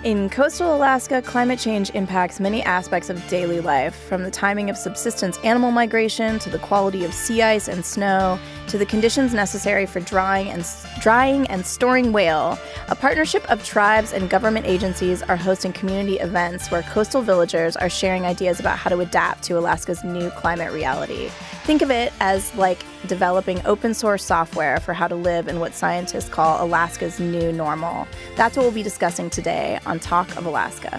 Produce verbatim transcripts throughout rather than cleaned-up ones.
In coastal Alaska, climate change impacts many aspects of daily life, from the timing of subsistence animal migration to the quality of sea ice and snow to the conditions necessary for drying and drying and storing whale. A partnership of tribes and government agencies are hosting community events where coastal villagers are sharing ideas about how to adapt to Alaska's new climate reality. Think of it as like developing open source software for how to live in what scientists call Alaska's new normal. That's what we'll be discussing today on Talk of Alaska.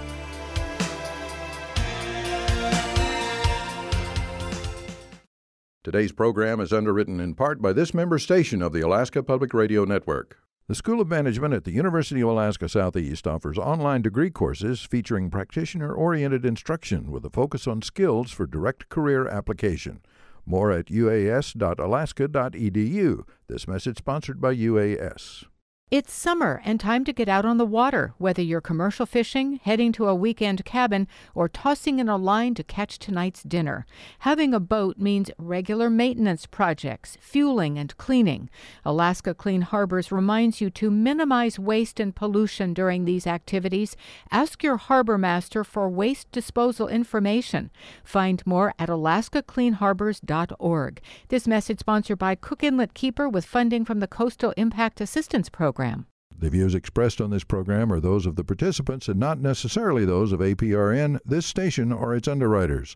Today's program is underwritten in part by this member station of the Alaska Public Radio Network. The School of Management at the University of Alaska Southeast offers online degree courses featuring practitioner-oriented instruction with a focus on skills for direct career application. More at u a s dot alaska dot e d u. This message sponsored by U A S. It's summer and time to get out on the water, whether you're commercial fishing, heading to a weekend cabin, or tossing in a line to catch tonight's dinner. Having a boat means regular maintenance projects, fueling, and cleaning. Alaska Clean Harbors reminds you to minimize waste and pollution during these activities. Ask your harbor master for waste disposal information. Find more at alaska clean harbors dot org. This message sponsored by Cook Inlet Keeper with funding from the Coastal Impact Assistance Program. The views expressed on this program are those of the participants and not necessarily those of A P R N, this station, or its underwriters.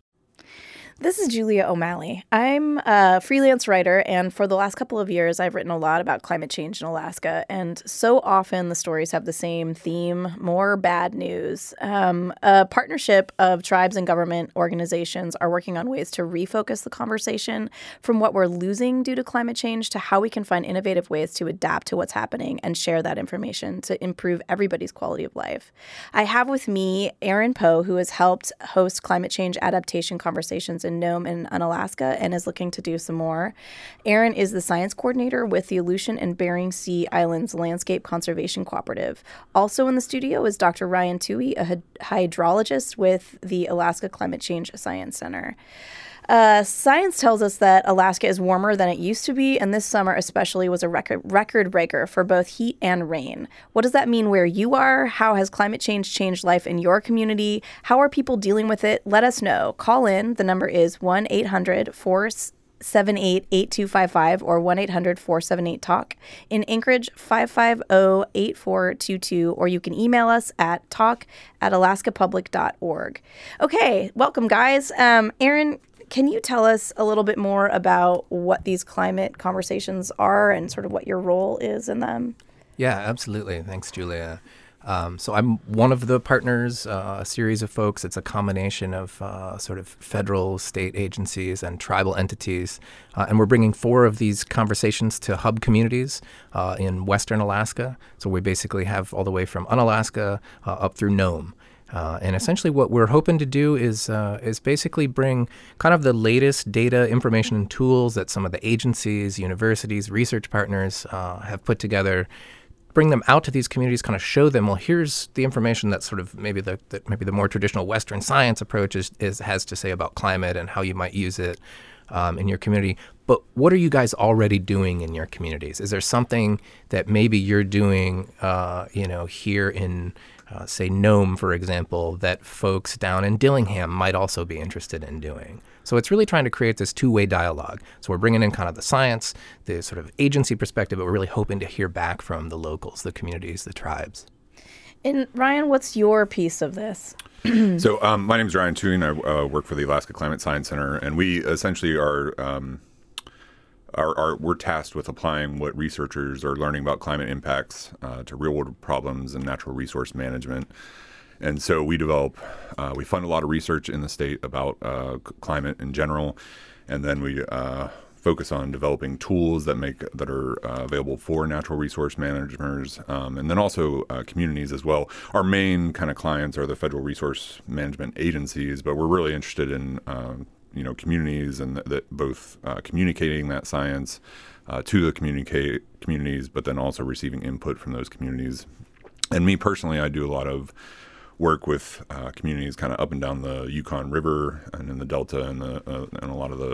This is Julia O'Malley. I'm a freelance writer, and for the last couple of years, I've written a lot about climate change in Alaska, and so often the stories have the same theme, more bad news. Um, a partnership of tribes and government organizations are working on ways to refocus the conversation from what we're losing due to climate change to how we can find innovative ways to adapt to what's happening and share that information to improve everybody's quality of life. I have with me Erin Poe, who has helped host climate change adaptation conversations in Nome and Unalaska and is looking to do some more. Erin is the science coordinator with the Aleutian and Bering Sea Islands Landscape Conservation Cooperative. Also in the studio is Doctor Ryan Toohey, a hydrologist with the Alaska Climate Change Science Center. Uh, science tells us that Alaska is warmer than it used to be, and this summer especially was a record record breaker for both heat and rain. What does that mean where you are? How has climate change changed life in your community? How are people dealing with it? Let us know. Call in. The number is one eight hundred four seven eight eight two five five or one eight hundred four seven eight talk. In Anchorage, five five zero eight four two two, or you can email us at talk at alaska public dot org. Okay, welcome, guys. Um, Erin, can you tell us a little bit more about what these climate conversations are and sort of what your role is in them? Yeah, absolutely. Thanks, Julia. Um, so I'm one of the partners, uh, a series of folks. It's a combination of uh, sort of federal, state agencies, and tribal entities. Uh, and we're bringing four of these conversations to hub communities uh, in western Alaska. So we basically have all the way from Unalaska uh, up through Nome. Uh, and essentially what we're hoping to do is uh, is basically bring kind of the latest data, information, and tools that some of the agencies, universities, research partners uh, have put together, bring them out to these communities, kind of show them, well, here's the information that sort of maybe the that maybe the more traditional Western science approach is, is has to say about climate and how you might use it um, in your community. But what are you guys already doing in your communities? Is there something that maybe you're doing, uh, you know, here in Uh, say Nome, for example, that folks down in Dillingham might also be interested in doing? So it's really trying to create this two-way dialogue. So we're bringing in kind of the science, the sort of agency perspective, but we're really hoping to hear back from the locals, the communities, the tribes. And Ryan, what's your piece of this? So um, my name is Ryan Toohey, and I uh, work for the Alaska Climate Science Center, and we essentially are... Um, Are, are, we're tasked with applying what researchers are learning about climate impacts uh, to real-world problems and natural resource management. And so we develop, uh, we fund a lot of research in the state about uh, c- climate in general, and then we uh, focus on developing tools that make that are uh, available for natural resource managers, um, and then also uh, communities as well. Our main kind of clients are the federal resource management agencies, but we're really interested in um, you know, communities and that, that both uh, communicating that science uh, to the communicate communities, but then also receiving input from those communities. And me personally, I do a lot of work with uh, communities kind of up and down the Yukon River and in the Delta and the uh, and a lot of the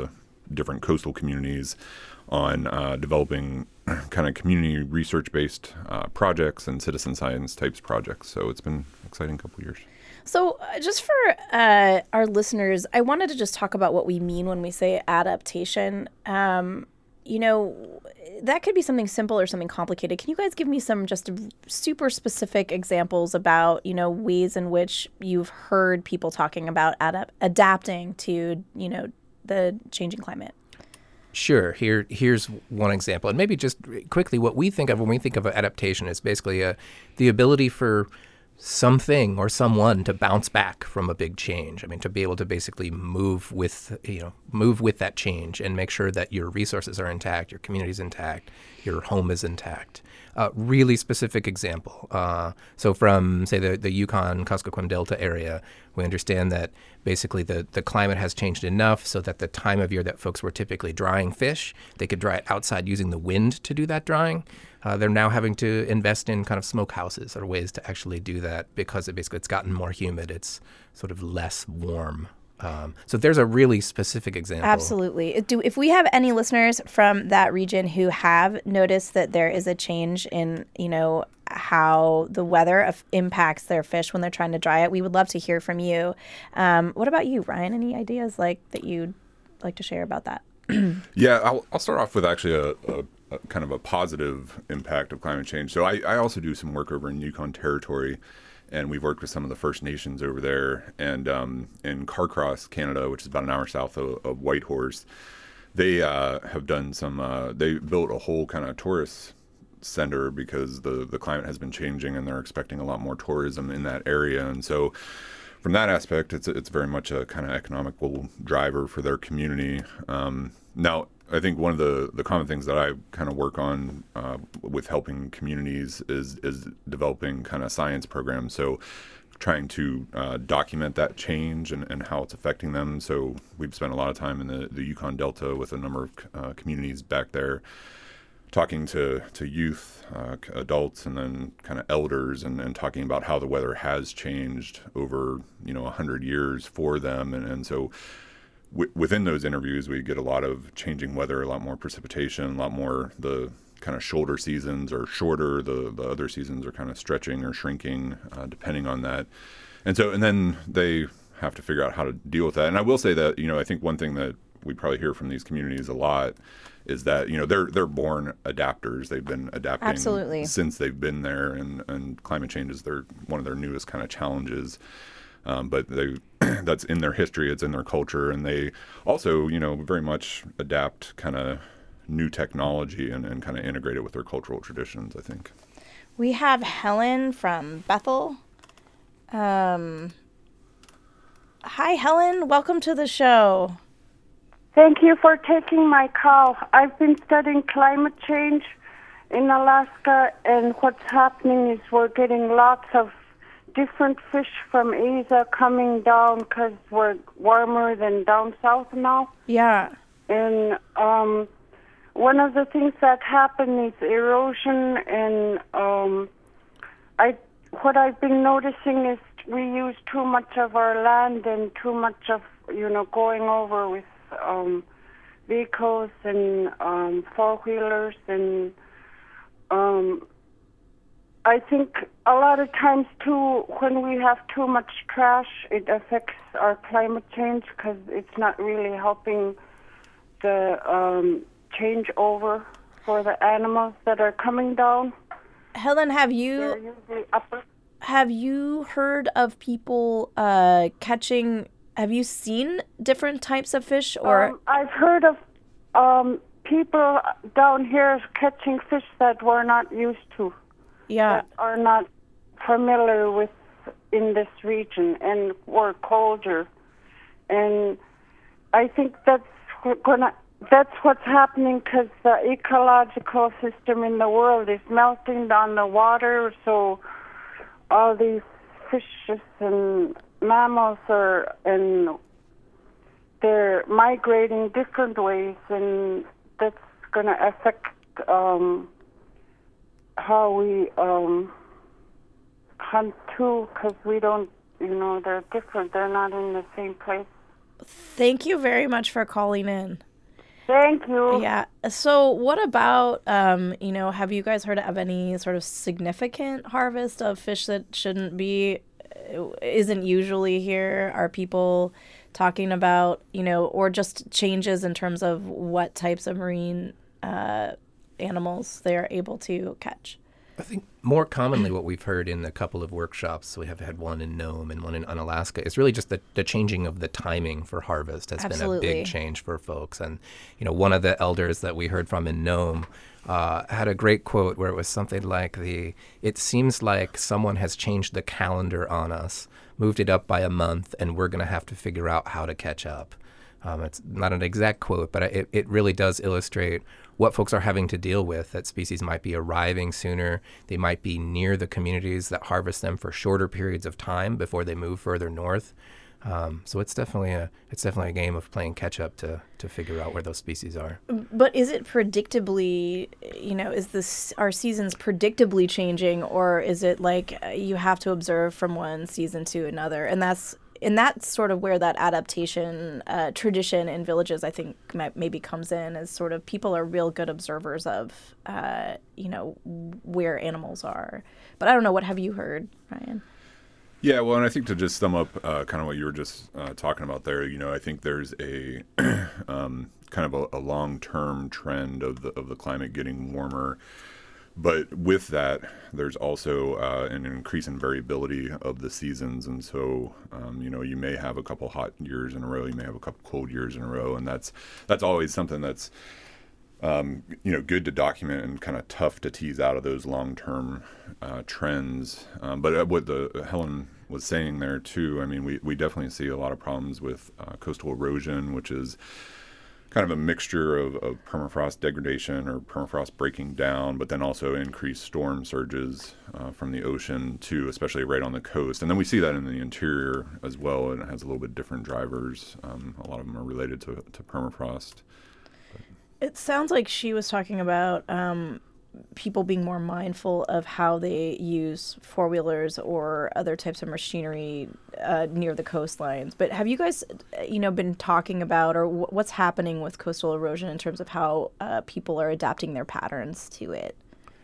different coastal communities on uh, developing kind of community research-based uh, projects and citizen science types projects. So it's been an exciting couple of years. So uh, just for uh, our listeners, I wanted to just talk about what we mean when we say adaptation. Um, you know, that could be something simple or something complicated. Can you guys give me some just super specific examples about, you know, ways in which you've heard people talking about adap- adapting to, you know, the changing climate? Sure. Here, here's one example. And maybe just quickly, what we think of when we think of adaptation is basically a, the ability for something or someone to bounce back from a big change. I mean, to be able to basically move with, you know, move with that change and make sure that your resources are intact, your community's intact, your home is intact. Uh, really specific example. Uh, so from, say, the, the Yukon Kuskokwim Delta area, we understand that basically the, the climate has changed enough so that the time of year that folks were typically drying fish, they could dry it outside using the wind to do that drying. Uh, they're now having to invest in kind of smokehouses or ways to actually do that because it basically it's gotten more humid. It's sort of less warm. Um, so there's a really specific example. Absolutely. Do if we have any listeners from that region who have noticed that there is a change in, you know, how the weather af- impacts their fish when they're trying to dry it, we would love to hear from you. Um, what about you, Ryan? Any ideas like that you'd like to share about that? Yeah, I'll, I'll start off with actually a, a, a kind of a positive impact of climate change. So I, I also do some work over in Yukon Territory, and we've worked with some of the First Nations over there. And um, in Carcross, Canada, which is about an hour south of, of Whitehorse, they uh, have done some, uh, they built a whole kind of tourist center because the, the climate has been changing and they're expecting a lot more tourism in that area. And so from that aspect, it's it's very much a kind of economical driver for their community. Um, now, I think one of the, the common things that I kind of work on uh, with helping communities is is developing kind of science programs. So trying to uh, document that change and, and how it's affecting them. So we've spent a lot of time in the, the Yukon Delta with a number of uh, communities back there, talking to, to youth, uh, adults, and then kind of elders, and, and talking about how the weather has changed over, you know, one hundred years for them. And, and so w- within those interviews, we get a lot of changing weather, a lot more precipitation, a lot more the kind of shoulder seasons are shorter, the, the other seasons are kind of stretching or shrinking, uh, depending on that. And so, and then they have to figure out how to deal with that. And I will say that, you know, I think one thing that we probably hear from these communities a lot is that, you know, they're they're born adapters. They've been adapting Absolutely. since they've been there, and, and climate change is their one of their newest kind of challenges. Um, but they that's in their history, it's in their culture, and they also, you know, very much adapt kind of new technology and, and kind of integrate it with their cultural traditions, I think. We have Helen from Bethel. Um, hi, Helen. Welcome to the show. Thank you for taking my call. I've been studying climate change in Alaska, and what's happening is we're getting lots of different fish from Asia coming down because we're warmer than down south now. Yeah. And um, one of the things that happen is erosion, and um, I what I've been noticing is we use too much of our land and too much of, you know, going over with um, vehicles and um, four-wheelers, and um, I think a lot of times, too, when we have too much trash, it affects our climate change because it's not really helping the um, changeover for the animals that are coming down. Helen, have They're you usually upper. have you heard of people uh, catching? Have you seen different types of fish, or Um, I've heard of um, people down here catching fish that we're not used to, yeah? that are not familiar with in this region, and we're colder. And I think that's gonna that's what's happening because the ecological system in the world is melting on the water, so all these fishes and mammals are, and they're migrating different ways, and that's going to affect um, how we um, hunt too, because we don't, you know, they're different. They're not in the same place. Thank you very much for calling in. Thank you. Yeah. So what about, um, you know, have you guys heard of any sort of significant harvest of fish that shouldn't be, isn't usually here? Are people talking about, you know, or just changes in terms of what types of marine uh, animals they're able to catch? I think more commonly what we've heard in a couple of workshops, we have had one in Nome and one in Unalaska, is really just the, the changing of the timing for harvest has Absolutely. been a big change for folks. And, you know, one of the elders that we heard from in Nome uh, had a great quote where it was something like the, it seems like someone has changed the calendar on us, moved it up by a month, and we're going to have to figure out how to catch up. Um, it's not an exact quote, but it, it really does illustrate what folks are having to deal with, that species might be arriving sooner. They might be near the communities that harvest them for shorter periods of time before they move further north. Um, so it's definitely a it's definitely a game of playing catch up to to figure out where those species are. But is it predictably, you know, is this, are seasons predictably changing, or is it like uh, you have to observe from one season to another? And that's And that's sort of where that adaptation uh, tradition in villages, I think, might, maybe comes in, as sort of people are real good observers of, uh, you know, where animals are. But I don't know, what have you heard, Ryan? Yeah, well, and I think to just sum up uh, kind of what you were just uh, talking about there, you know, I think there's a um, kind of a, a long-term trend of the of the climate getting warmer. But with that, there's also uh, an increase in variability of the seasons. And so, um, you know, you may have a couple hot years in a row, you may have a couple cold years in a row. And that's that's always something that's, um, you know, good to document and kind of tough to tease out of those long-term uh, trends. Um, but what the Helen was saying there, too, I mean, we, we definitely see a lot of problems with uh, coastal erosion, which is kind of a mixture of, of permafrost degradation or permafrost breaking down, but then also increased storm surges uh, from the ocean too, especially right on the coast. And then we see that in the interior as well, and it has a little bit different drivers. Um, a lot of them are related to, to permafrost. But. It sounds like she was talking about um, people being more mindful of how they use four-wheelers or other types of machinery uh, near the coastlines. But have you guys, you know, been talking about, or w- what's happening with coastal erosion in terms of how uh, people are adapting their patterns to it,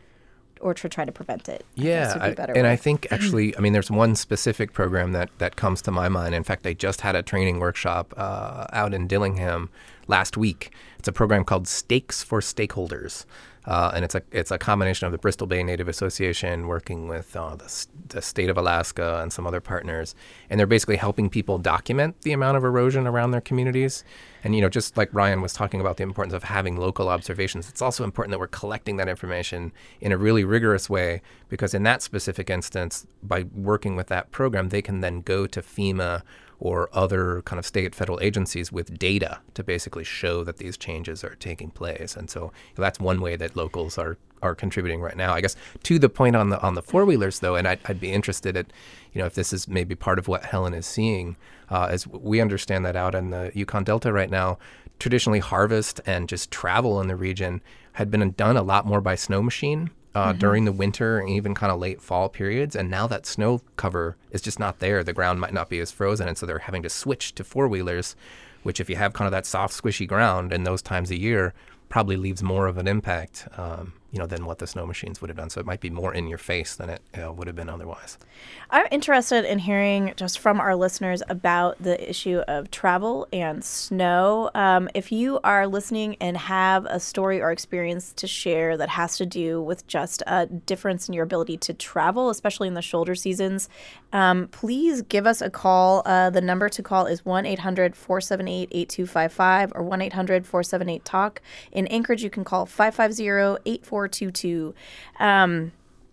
or to try to prevent it? I Yeah, guess would be a better I, and way. I think actually, I mean, there's one specific program that, that comes to my mind. In fact, I just had a training workshop uh, out in Dillingham last week. It's a program called Stakes for Stakeholders. Uh, and it's a it's a combination of the Bristol Bay Native Association working with uh, the, the state of Alaska and some other partners. And they're basically helping people document the amount of erosion around their communities. And, you know, just like Ryan was talking about the importance of having local observations, it's also important that we're collecting that information in a really rigorous way, because in that specific instance, by working with that program, they can then go to FEMA or other kind of state federal agencies with data to basically show that these changes are taking place. And so that's one way that locals are are contributing right now. I guess to the point on the on the four-wheelers, though, and I'd, I'd be interested at, you know, if this is maybe part of what Helen is seeing, uh, as we understand that out in the Yukon Delta right now, traditionally harvest and just travel in the region had been done a lot more by snow machine. Uh, mm-hmm. during the winter and even kind of late fall periods. And now that snow cover is just not there. The ground might not be as frozen. And so they're having to switch to four-wheelers, which if you have kind of that soft, squishy ground in those times of year, probably leaves more of an impact, um, you know, than what the snow machines would have done. So it might be more in your face than it uh, would have been otherwise. I'm interested in hearing just from our listeners about the issue of travel and snow. Um, if you are listening and have a story or experience to share that has to do with just a difference in your ability to travel, especially in the shoulder seasons, um, please give us a call. Uh, the number to call is one eight hundred four seven eight eight two five five or one eight hundred four seven eight talk. In Anchorage, you can call five five zero eight four two two. Um,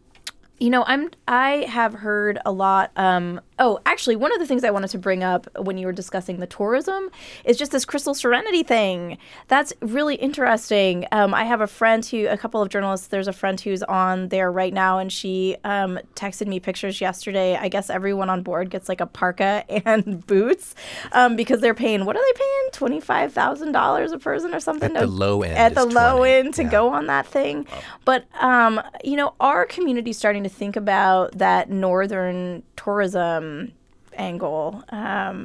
you know, I'm I have heard a lot. Um, oh, actually, one of the things I wanted to bring up when you were discussing the tourism is just this Crystal Serenity thing. That's really interesting. Um, I have a friend who, a couple of journalists, there's a friend who's on there right now, and she um, texted me pictures yesterday. I guess everyone on board gets like a parka and boots um, because they're paying, what are they paying? twenty-five thousand dollars a person or something? At the low end. At the low twenty end to yeah. go on that thing. Wow. But, um, you know, our community's starting to think about that northern tourism angle. Um,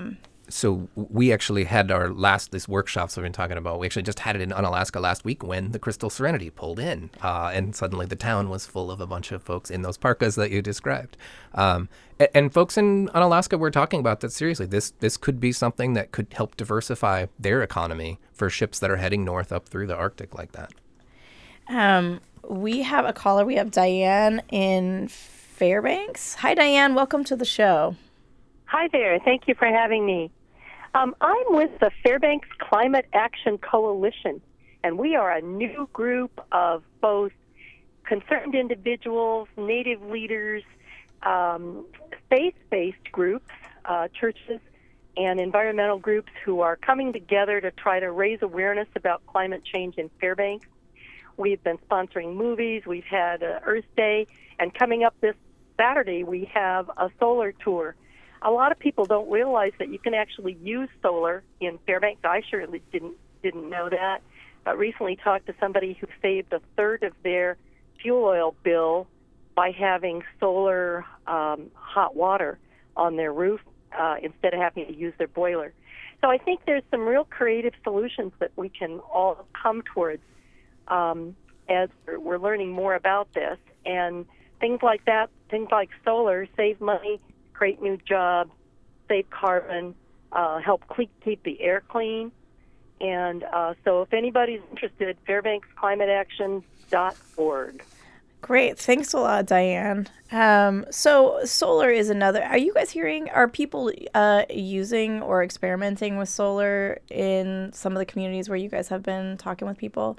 so we actually had our last, this workshops we've been talking about, we actually just had it in Unalaska last week when the Crystal Serenity pulled in. Uh, and suddenly the town was full of a bunch of folks in those parkas that you described. Um, and, and folks in Unalaska were talking about that seriously. This this could be something that could help diversify their economy for ships that are heading north up through the Arctic like that. Um, we have a caller. We have Diane in Fairbanks. Hi, Diane. Welcome to the show. Hi there. Thank you for having me. Um, I'm with the Fairbanks Climate Action Coalition, and we are a new group of both concerned individuals, Native leaders, um, faith-based groups, uh, churches, and environmental groups who are coming together to try to raise awareness about climate change in Fairbanks. We've been sponsoring movies. We've had uh, Earth Day, and coming up this Saturday, we have a solar tour. A lot of people don't realize that you can actually use solar in Fairbanks. I surely didn't didn't know that, but recently talked to somebody who saved a third of their fuel oil bill by having solar um, hot water on their roof uh, instead of having to use their boiler. So I think there's some real creative solutions that we can all come towards um, as we're, we're learning more about this. And things like that, things like solar, save money, create new jobs, save carbon, uh, help cle- keep the air clean. And uh, so if anybody's interested, fairbanks climate action dot org. Great. Thanks a lot, Diane. Um, so solar is another. Are you guys hearing, are people uh, using or experimenting with solar in some of the communities where you guys have been talking with people?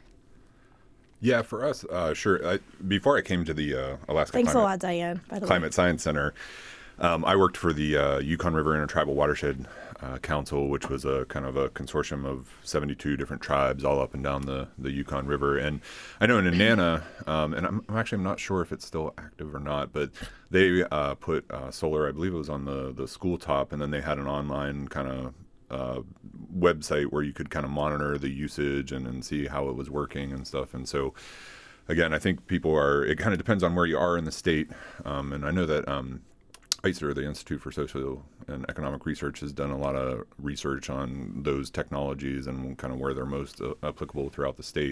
Yeah, for us, uh, sure. I, before I came to the uh, Alaska Thanks Climate, a lot, Diane, by the Climate way. Science Center, um, I worked for the uh, Yukon River Intertribal Watershed uh, Council, which was a kind of a consortium of seventy-two different tribes all up and down the, the Yukon River. And I know in Nenana, um, and I'm, I'm actually I'm not sure if it's still active or not, but they uh, put uh, solar, I believe it was on the, the school top, and then they had an online kind of uh, website where you could kind of monitor the usage and, and see how it was working and stuff. And so, again, I think people are, it kind of depends on where you are in the state. Um, and I know that um, I C E R, the Institute for Social and Economic Research, has done a lot of research on those technologies and kind of where they're most uh, applicable throughout the state.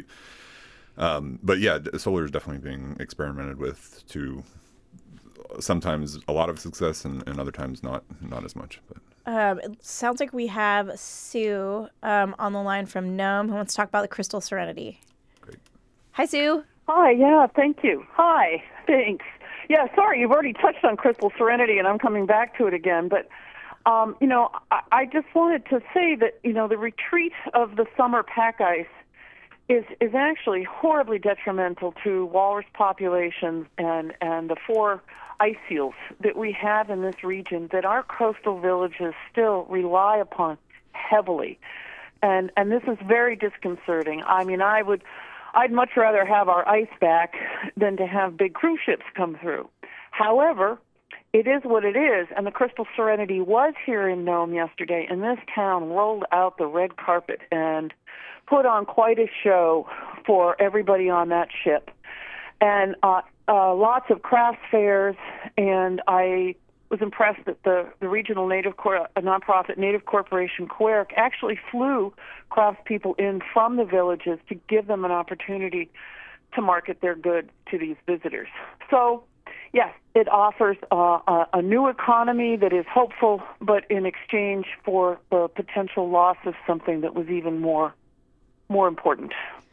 Um, but yeah, solar is definitely being experimented with to sometimes a lot of success and, and other times not not as much. But. Um, it sounds like we have Sue um, on the line from Nome who wants to talk about the Crystal Serenity. Great. Hi, Sue. Hi, yeah, thank you. Hi, thanks. Yeah, sorry, you've already touched on Crystal Serenity, and I'm coming back to it again. But, um, you know, I, I just wanted to say that, you know, the retreat of the summer pack ice is is actually horribly detrimental to walrus populations and, and the four ice seals that we have in this region that our coastal villages still rely upon heavily. And and this is very disconcerting. I mean, I would... I'd much rather have our ice back than to have big cruise ships come through. However, it is what it is, and the Crystal Serenity was here in Nome yesterday, and this town rolled out the red carpet and put on quite a show for everybody on that ship. And uh, uh, lots of craft fairs, and I was impressed that the, the regional Native cor- a nonprofit Native Corporation, Quirk, actually flew craftspeople in from the villages to give them an opportunity to market their goods to these visitors. So, yes, it offers uh, a, a new economy that is hopeful, but in exchange for the potential loss of something that was even more more important,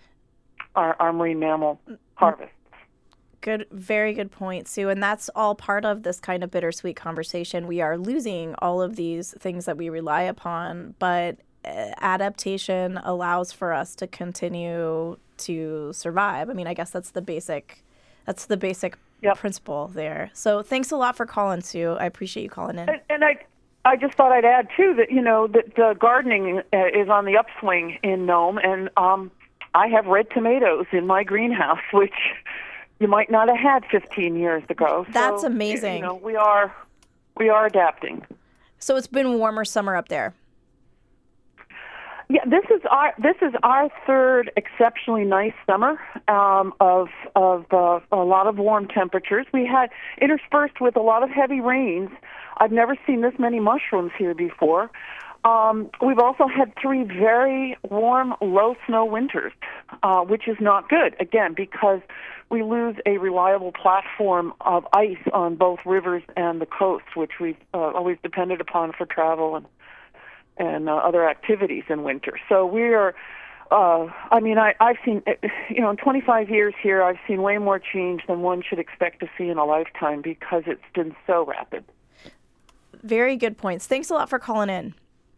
our, our marine mammal harvest. Good, very good point, Sue. And that's all part of this kind of bittersweet conversation. We are losing all of these things that we rely upon, but adaptation allows for us to continue to survive. I mean, I guess that's the basic, that's the basic yep. principle there. So thanks a lot for calling, Sue. I appreciate you calling in. And, and I, I just thought I'd add too that you know that uh, gardening uh, is on the upswing in Nome, and um, I have red tomatoes in my greenhouse, which you might not have had fifteen years ago. That's so, amazing. You know, we are we are adapting. So it's been warmer summer up there. Yeah, this is our this is our third exceptionally nice summer um, of of uh, a lot of warm temperatures. We had interspersed with a lot of heavy rains. I've never seen this many mushrooms here before. Um, we've also had three very warm, low snow winters, uh, which is not good, again, because we lose a reliable platform of ice on both rivers and the coast, which we've uh, always depended upon for travel and and uh, other activities in winter. So we are, uh, I mean, I, I've seen, you know, in twenty-five years here, I've seen way more change than one should expect to see in a lifetime because it's been so rapid. Very good points. Thanks a lot for calling in.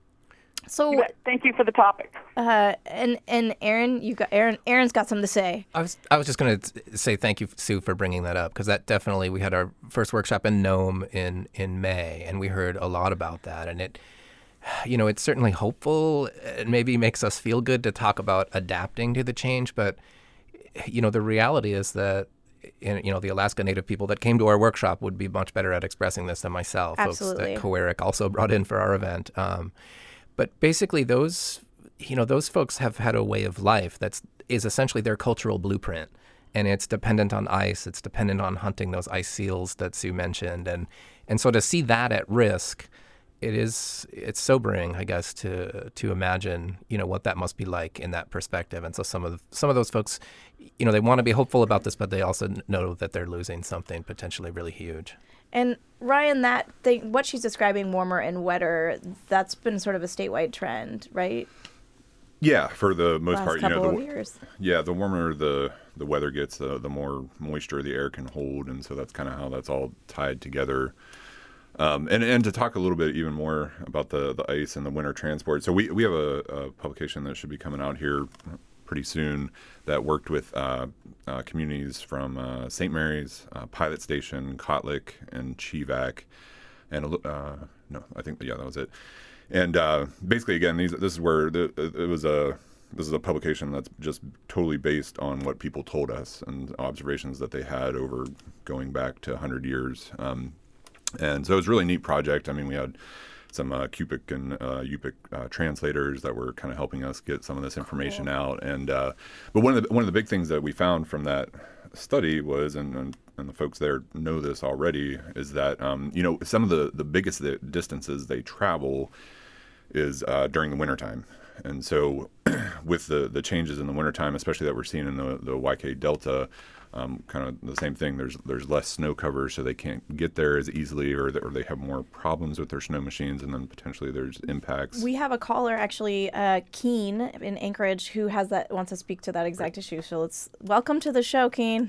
So thank you for the topic. Uh, and and Aaron, you got Aaron. Aaron's got something to say. I was I was just going to say thank you, Sue, for bringing that up, because that definitely, we had our first workshop in Nome in in May, and we heard a lot about that, and it, you know, it's certainly hopeful. It maybe makes us feel good to talk about adapting to the change, but you know, the reality is that, you know, the Alaska Native people that came to our workshop would be much better at expressing this than myself. Absolutely. Folks that Coeric also brought in for our event. Um, But basically, those, you know, those folks have had a way of life that's is essentially their cultural blueprint, and it's dependent on ice. It's dependent on hunting those ice seals that Sue mentioned, and and so to see that at risk, it is it's sobering, I guess, to to imagine, you know, what that must be like in that perspective. And so some of the, some of those folks, you know, they want to be hopeful about this, but they also know that they're losing something potentially really huge. And Ryan, that thing, what she's describing, warmer and wetter, that's been sort of a statewide trend, right? Yeah, for the most Last part, you couple know, the, of years. yeah, the warmer the the weather gets, the the more moisture the air can hold, and so that's kind of how that's all tied together. Um, and and to talk a little bit even more about the the ice and the winter transport, so we we have a, a publication that should be coming out here pretty soon that worked with uh, uh, communities from uh, Saint Mary's, uh, Pilot Station, Kotlik, and Chivak, and uh, no, I think yeah, that was it. And uh, basically, again, these this is where the, it was a this is a publication that's just totally based on what people told us and observations that they had over going back to one hundred years. Um, and so it was a really neat project. I mean, we had some uh, Cupic and uh, Yupik uh, translators that were kind of helping us get some of this information cool. out. And uh, but one of the one of the big things that we found from that study was, and and, and the folks there know this already, is that um, you know, some of the the biggest distances they travel is uh, during the wintertime. And so with the the changes in the wintertime, especially that we're seeing in the the Y K Delta, Um, kind of the same thing. There's there's less snow cover, so they can't get there as easily, or, or they have more problems with their snow machines, and then potentially there's impacts. We have a caller, actually, uh, Keen in Anchorage, who has that wants to speak to that exact issue. So let's welcome to the show, Keen.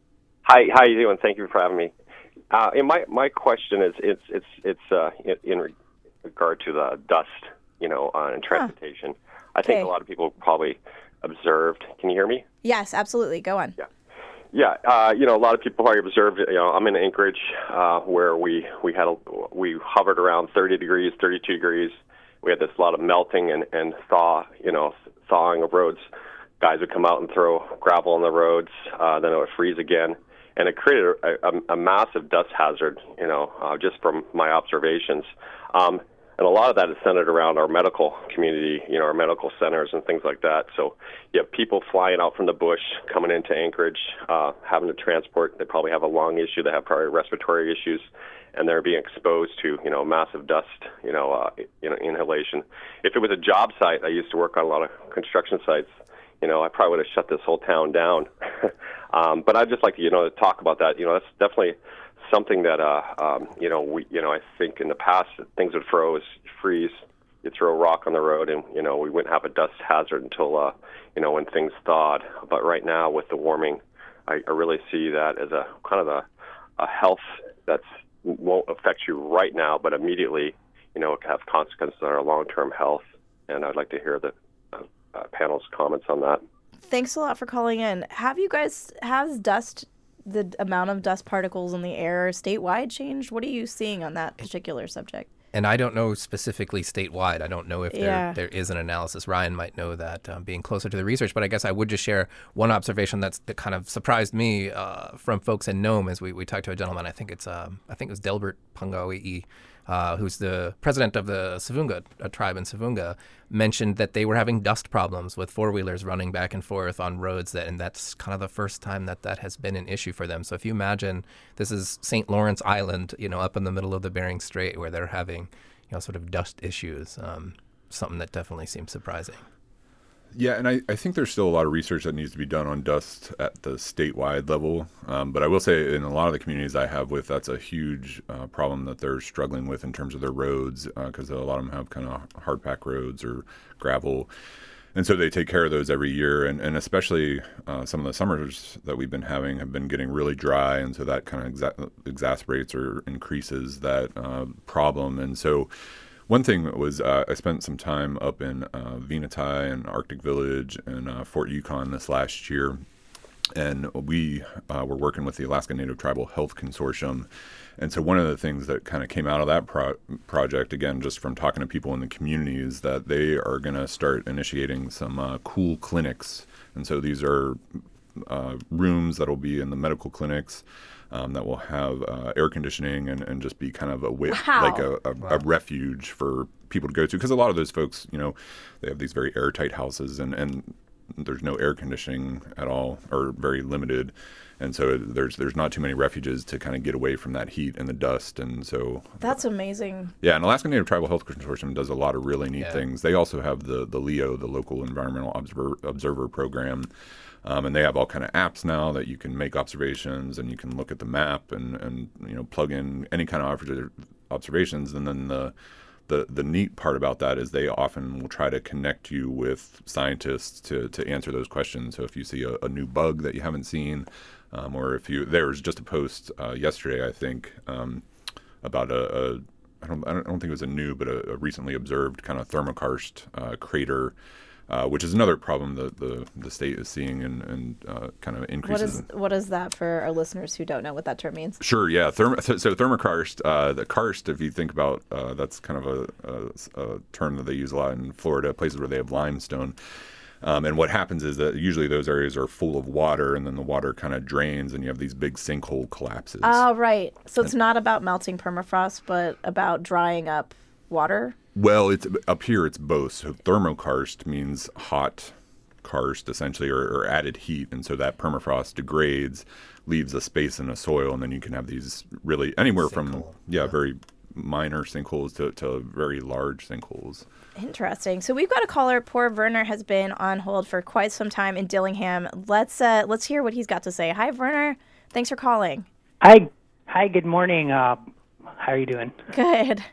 Hi, how you doing? Thank you for having me. Uh, and my my question is it's it's it's uh, in, in regard to the dust, you know, uh, in transportation. Huh. I think okay. a lot of people probably observed. Can you hear me? Yes, absolutely. Go on. Yeah. Yeah, uh, you know, a lot of people probably observed. You know, I'm in Anchorage, uh, where we we had a, we hovered around thirty degrees, thirty-two degrees. We had this lot of melting and, and thaw, you know, thawing of roads. Guys would come out and throw gravel on the roads, uh, then it would freeze again, and it created a, a, a massive dust hazard. You know, uh, just from my observations. Um, And a lot of that is centered around our medical community, you know, our medical centers and things like that. So you have people flying out from the bush, coming into Anchorage, uh, having to transport. They probably have a lung issue. They have probably respiratory issues, and they're being exposed to, you know, massive dust, you know, uh, you know, inhalation. If it was a job site, I used to work on a lot of construction sites, you know, I probably would have shut this whole town down. um, but I'd just like to, you know, to talk about that. You know, that's definitely something that, uh, um, you know, we, you know, I think in the past things would froze, freeze. You throw a rock on the road, and you know we wouldn't have a dust hazard until, uh, you know, when things thawed. But right now, with the warming, I, I really see that as a kind of a, a health that's won't affect you right now, but immediately, you know, it can have consequences on our long-term health. And I'd like to hear the uh, uh, panel's comments on that. Thanks a lot for calling in. Have you guys has dust? The amount of dust particles in the air statewide changed? What are you seeing on that particular subject? And I don't know specifically statewide. I don't know if yeah. there there is an analysis. Ryan might know that, um, being closer to the research. But I guess I would just share one observation that's that kind of surprised me uh, from folks in Nome as we, we talked to a gentleman. I think it's um, I think it was Delbert Pungawi'i uh, who's the president of the Savunga, a tribe in Savunga, mentioned that they were having dust problems with four-wheelers running back and forth on roads, that, and that's kind of the first time that that has been an issue for them. So if you imagine this is Saint Lawrence Island, you know, up in the middle of the Bering Strait, where they're having, you know, sort of dust issues, um, something that definitely seems surprising. Yeah, and I, I think there's still a lot of research that needs to be done on dust at the statewide level. Um, but I will say in a lot of the communities I have with, that's a huge uh, problem that they're struggling with in terms of their roads, because uh, a lot of them have kind of hard pack roads or gravel. And so they take care of those every year. And, and especially uh, some of the summers that we've been having have been getting really dry. And so that kind of exa- exacerbates or increases that uh, problem. And so one thing was uh, I spent some time up in uh, Venati and Arctic Village and uh, Fort Yukon this last year, and we uh, were working with the Alaska Native Tribal Health Consortium. And so one of the things that kind of came out of that pro- project, again, just from talking to people in the community, is that they are going to start initiating some uh, cool clinics. And so these are uh, rooms that will be in the medical clinics Um, that will have uh, air conditioning and, and just be kind of a wa- wow. like a, a, wow. a refuge for people to go to, because a lot of those folks, you know, they have these very airtight houses and, and there's no air conditioning at all, or very limited, and so there's there's not too many refuges to kind of get away from that heat and the dust. And so that's amazing. Yeah, and Alaska Native Tribal Health Consortium does a lot of really neat yeah. things. They also have the the L E O, the Local Environmental Observer, Observer Program. Um, and they have all kind of apps now that you can make observations, and you can look at the map and, and you know plug in any kind of observations. And then the, the the neat part about that is they often will try to connect you with scientists to, to answer those questions. So if you see a, a new bug that you haven't seen, um, or if you there was just a post uh, yesterday, I think, um, about a, a I don't I don't think it was a new but a, a recently observed kind of thermokarst uh, crater. Uh, which is another problem that the, the state is seeing, and, and uh, kind of increases. What is what is that for our listeners who don't know what that term means? Sure, yeah. Therm- so, so thermokarst, uh, the karst, if you think about, uh, that's kind of a, a, a term that they use a lot in Florida, places where they have limestone. Um, and what happens is that usually those areas are full of water, and then the water kind of drains, and you have these big sinkhole collapses. Oh, right. So it's and, not about melting permafrost, but about drying up water? Well, it's up here. It's both. So thermokarst means hot karst, essentially, or, or added heat, and so that permafrost degrades, leaves a space in the soil, and then you can have these really anywhere Sinkhole. from yeah, very minor sinkholes to, to very large sinkholes. Interesting. So we've got a caller. Poor Werner has been on hold for quite some time in Dillingham. Let's uh, let's hear what he's got to say. Hi, Werner. Thanks for calling. Hi. Hi. Good morning. Uh, how are you doing? Good.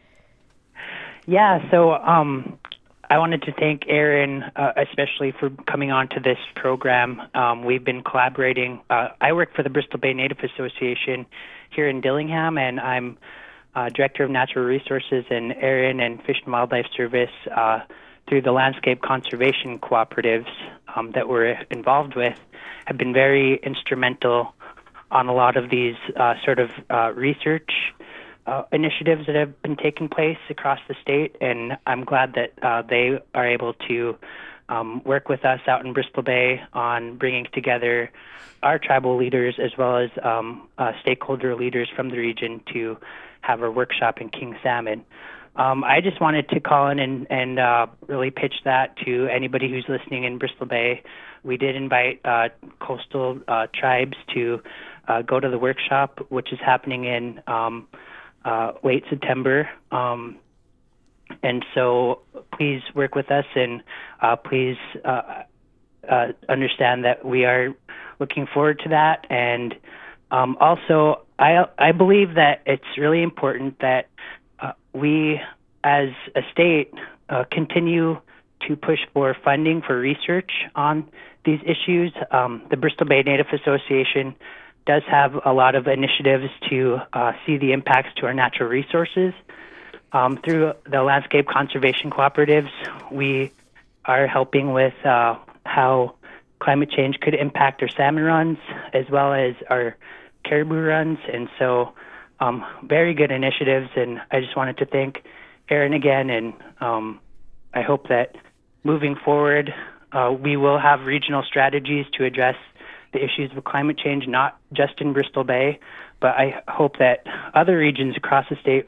Yeah, so um, I wanted to thank Aaron, uh, especially for coming on to this program. Um, we've been collaborating. Uh, I work for the Bristol Bay Native Association here in Dillingham, and I'm uh, Director of Natural Resources, and Aaron and Fish and Wildlife Service uh, through the landscape conservation cooperatives um, that we're involved with have been very instrumental on a lot of these uh, sort of uh, research Uh, initiatives that have been taking place across the state, and I'm glad that uh, they are able to um, work with us out in Bristol Bay on bringing together our tribal leaders as well as um, uh, stakeholder leaders from the region to have a workshop in King Salmon. Um, I just wanted to call in and, and uh, really pitch that to anybody who's listening in Bristol Bay. We did invite uh, coastal uh, tribes to uh, go to the workshop, which is happening in um, Uh, late September, um, and so please work with us, and uh, please uh, uh, understand that we are looking forward to that. And um, also, I I believe that it's really important that uh, we, as a state, uh, continue to push for funding for research on these issues. Um, the Bristol Bay Native Association does have a lot of initiatives to uh, see the impacts to our natural resources. Um, through the landscape conservation cooperatives, we are helping with uh, how climate change could impact our salmon runs as well as our caribou runs. And so um, very good initiatives, and I just wanted to thank Aaron again, and um, I hope that moving forward, uh, we will have regional strategies to address the issues of climate change, not just in Bristol Bay, but I hope that other regions across the state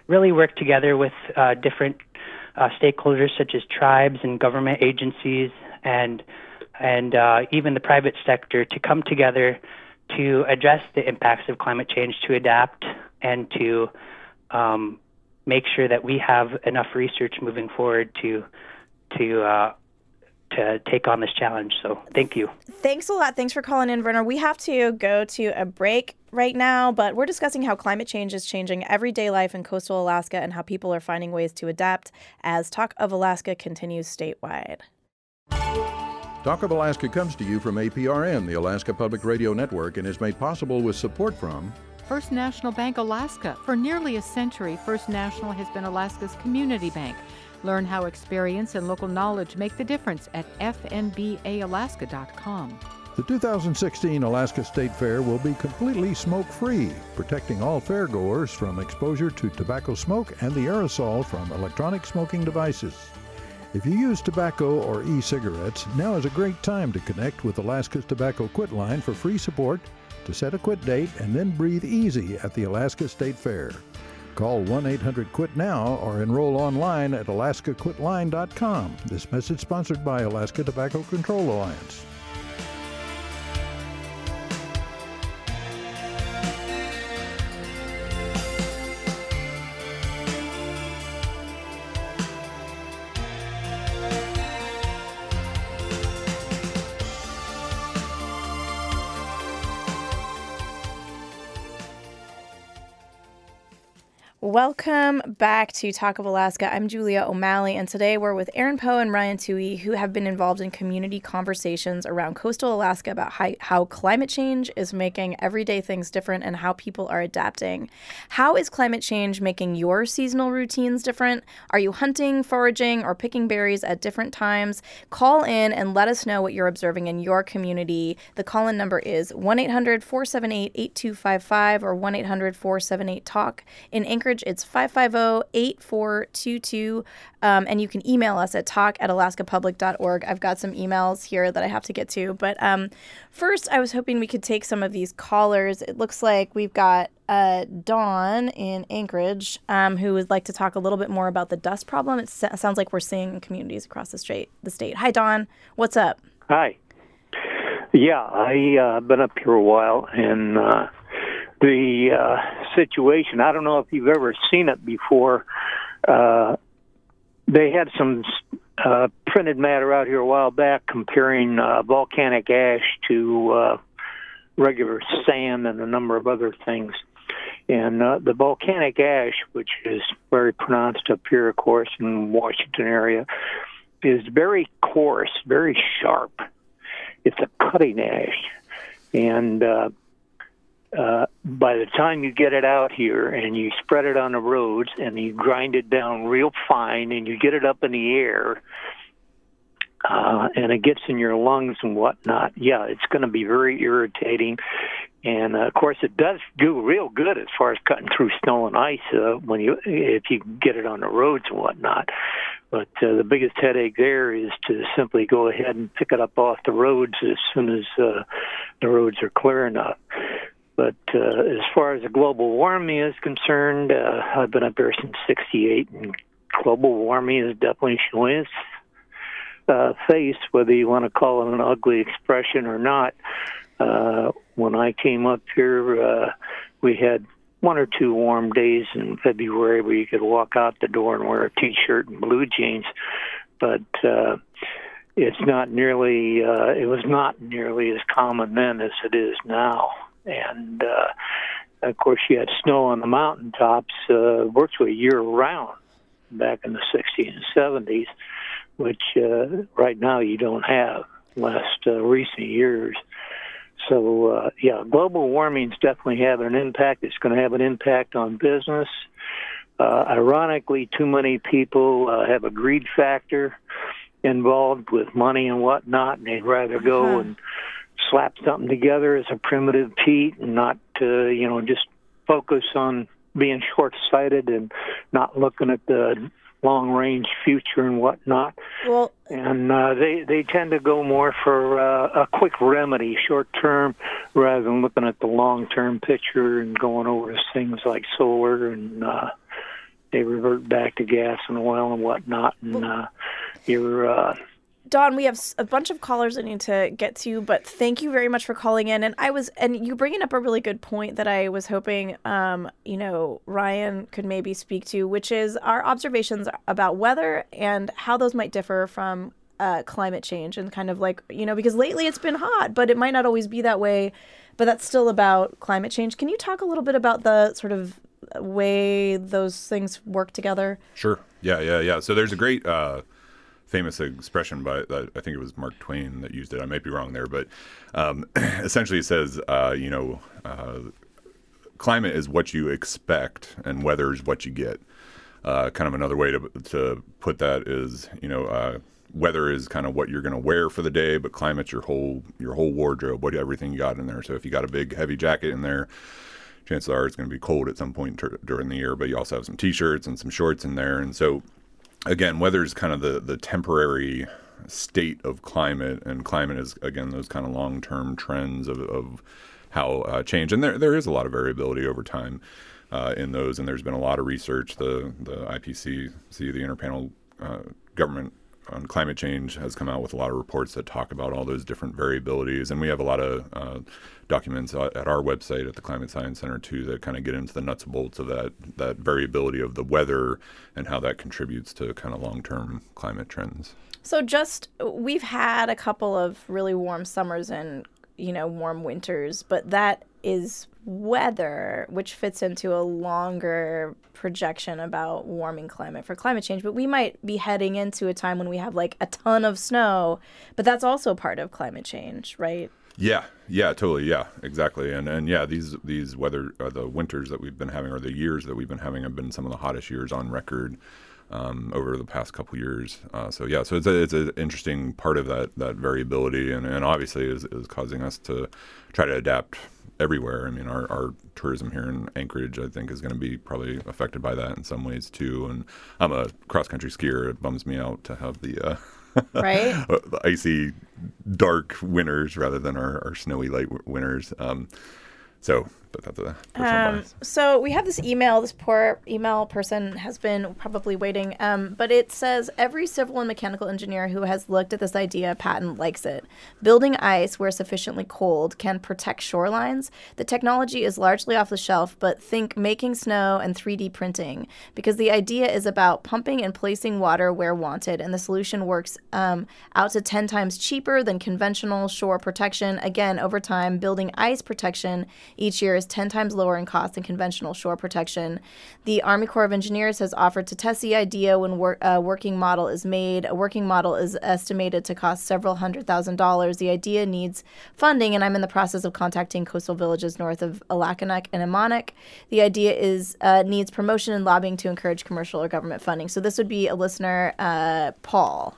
really work together with uh, different uh, stakeholders such as tribes and government agencies and and uh, even the private sector to come together to address the impacts of climate change, to adapt, and to um, make sure that we have enough research moving forward to to uh, to take on this challenge. So thank you. Thanks a lot. Thanks for calling in, Werner. We have to go to a break right now, but we're discussing how climate change is changing everyday life in coastal Alaska and how people are finding ways to adapt as Talk of Alaska continues statewide. Talk of Alaska comes to you from A P R N, the Alaska Public Radio Network, and is made possible with support from First National Bank Alaska. For nearly a century, First National has been Alaska's community bank. Learn how experience and local knowledge make the difference at f n b a alaska dot com. The two thousand sixteen Alaska State Fair will be completely smoke-free, protecting all fairgoers from exposure to tobacco smoke and the aerosol from electronic smoking devices. If you use tobacco or e-cigarettes, now is a great time to connect with Alaska's Tobacco Quit line for free support, to set a quit date, and then breathe easy at the Alaska State Fair. Call one eight hundred quit now or enroll online at alaska quit line dot com. This message sponsored by Alaska Tobacco Control Alliance. Welcome back to Talk of Alaska. I'm Julia O'Malley, and today we're with Aaron Poe and Ryan Toohey, who have been involved in community conversations around coastal Alaska about how, how climate change is making everyday things different and how people are adapting. How is climate change making your seasonal routines different? Are you hunting, foraging, or picking berries at different times? Call in and let us know what you're observing in your community. The call-in number is one eight hundred four seven eight eight two five five or one eight hundred four seven eight talk. In Anchorage, it's five five zero eight four two two, um, and you can email us at talk at alaska public dot org. I've got some emails here that I have to get to, but um, first I was hoping we could take some of these callers. It looks like we've got uh, Dawn in Anchorage um, who would like to talk a little bit more about the dust problem. It s- sounds like we're seeing communities across the state. The state. Hi, Dawn. What's up? Hi. Yeah, I've uh, been up here a while, and uh, the uh, situation, I don't know if you've ever seen it before. Uh, they had some uh, printed matter out here a while back comparing uh, volcanic ash to uh, regular sand and a number of other things. And uh, the volcanic ash, which is very pronounced up here, of course, in the Washington area, is very coarse, very sharp. It's a cutting ash. And uh, uh, by the time you get it out here and you spread it on the roads and you grind it down real fine and you get it up in the air uh, and it gets in your lungs and whatnot, yeah, it's going to be very irritating. And, uh, of course, it does do real good as far as cutting through snow and ice uh, when you if you get it on the roads and whatnot. But uh, the biggest headache there is to simply go ahead and pick it up off the roads as soon as uh, the roads are clear enough. But uh, as far as the global warming is concerned, uh, I've been up there since sixty-eight, and global warming is definitely showing its uh, face, whether you want to call it an ugly expression or not. Uh, when I came up here, uh, we had one or two warm days in February where you could walk out the door and wear a T-shirt and blue jeans, but uh, it's not nearly, uh, it was not nearly as common then as it is now. And, uh, of course, you had snow on the mountaintops uh, virtually year-round back in the sixties and seventies, which uh, right now you don't have last uh, recent years. So, uh, yeah, global warming is definitely having an impact. It's going to have an impact on business. Uh, ironically, too many people uh, have a greed factor involved with money and whatnot, and they'd rather go uh-huh. and slap something together as a primitive peat and not, uh, you know, just focus on being short-sighted and not looking at the long-range future and whatnot. Well, and uh, they they tend to go more for uh, a quick remedy, short-term, rather than looking at the long-term picture and going over things like solar and uh, they revert back to gas and oil and whatnot. And uh, you're uh, Don, we have a bunch of callers I need to get to, but thank you very much for calling in. And I was, and you bringing up a really good point that I was hoping, um, you know, Ryan could maybe speak to, which is our observations about weather and how those might differ from uh, climate change, and kind of like, you know, because lately it's been hot, but it might not always be that way. But that's still about climate change. Can you talk a little bit about the sort of way those things work together? Sure. Yeah, yeah, yeah. So there's a great uh, famous expression by, uh, I think it was Mark Twain that used it. I might be wrong there, but um, essentially it says, uh, you know, uh, climate is what you expect and weather is what you get. Uh, kind of another way to to put that is, you know, uh, weather is kind of what you're going to wear for the day, but climate's your whole your whole wardrobe, what everything you got in there. So if you got a big heavy jacket in there, chances are it's going to be cold at some point ter- during the year, but you also have some t-shirts and some shorts in there. And so again, weather is kind of the, the temporary state of climate, and climate is, again, those kind of long-term trends of, of how uh, change. And there there is a lot of variability over time uh, in those, and there's been a lot of research. The, the I P C C, the Interpanel uh, Government on Climate Change, has come out with a lot of reports that talk about all those different variabilities. And we have a lot of uh, documents at our website at the Climate Science Center, too, that kind of get into the nuts and bolts of that, that variability of the weather and how that contributes to kind of long-term climate trends. So just, we've had a couple of really warm summers and, you know, warm winters, but that is weather, which fits into a longer projection about warming climate for climate change. But we might be heading into a time when we have like a ton of snow, but that's also part of climate change, right? Yeah, yeah, totally, yeah, exactly. And and yeah, these these weather, uh, the winters that we've been having, or the years that we've been having, have been some of the hottest years on record um, over the past couple years. Uh, so yeah, so it's a, it's an interesting part of that that variability, and, and obviously is, is causing us to try to adapt everywhere. I mean, our, our tourism here in Anchorage, I think, is going to be probably affected by that in some ways too. And I'm a cross-country skier. It bums me out to have the uh, right the icy, dark winters rather than our, our snowy light w- winters. Um, so, but that's a personal um, bias. So we have this email. This poor email person has been probably waiting. Um, but it says, every civil and mechanical engineer who has looked at this idea patent likes it. Building ice where sufficiently cold can protect shorelines. The technology is largely off the shelf, but think making snow and three D printing, because the idea is about pumping and placing water where wanted, and the solution works um, out to ten times cheaper than conventional shore protection. Again, over time, building ice protection each year is ten times lower in cost than conventional shore protection. The Army Corps of Engineers has offered to test the idea when wor- a working model is made. A working model is estimated to cost several hundred thousand dollars. The idea needs funding, and I'm in the process of contacting coastal villages north of Alakanak and Amanak. The idea is uh, needs promotion and lobbying to encourage commercial or government funding. So this would be a listener, uh, Paul.